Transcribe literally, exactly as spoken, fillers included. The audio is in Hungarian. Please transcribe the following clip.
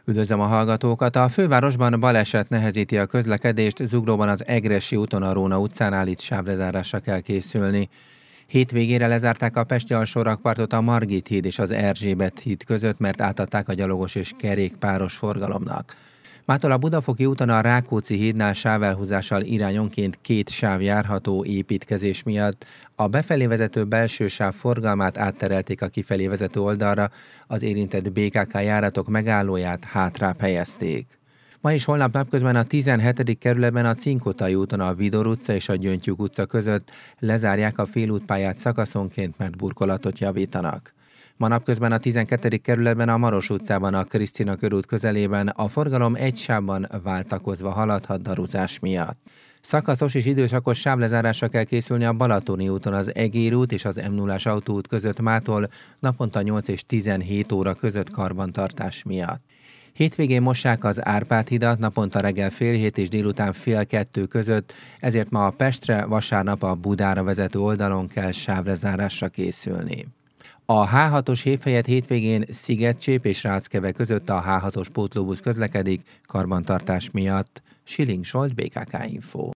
Üdvözlöm a hallgatókat! A fővárosban baleset nehezíti a közlekedést, Zuglóban az Egressy úton a Róna utcánál itt sávrezárásra kell készülni. Hétvégére lezárták a pesti alsórakpartot a Margit híd és az Erzsébet híd között, mert átadták a gyalogos és kerékpáros forgalomnak. Mától a Budafoki úton a Rákóczi hídnál sávelhúzással irányonként két sáv járható építkezés miatt. A befelé vezető belső sáv forgalmát átterelték a kifelé vezető oldalra, az érintett bé ká ká járatok megállóját hátrább helyezték. Ma és holnap napközben a tizenhetedik kerületben a Cinkotai úton a Vidor utca és a Gyöngytyúk utca között lezárják a félútpályát szakaszonként, mert burkolatot javítanak. Ma napközben a tizenkettedik kerületben a Maros utcában a Krisztina körút közelében a forgalom egy sávban váltakozva haladhat daruzás miatt. Szakaszos és időszakos sávlezárásra kell készülni a Balatoni úton az Egér út és az em nullás autóút között mától naponta nyolc és tizenhét óra között karbantartás miatt. Hétvégén mossák az Árpád hidat naponta reggel fél hét és délután fél kettő között, ezért ma a Pestre, vasárnap a Budára vezető oldalon kell sávrezárásra készülni. A há hatos hév helyett hétvégén Szigetcsép és Ráckeve között a há hatos pótlóbusz közlekedik karbantartás miatt. Schilling Zsolt, bé ká ká Info.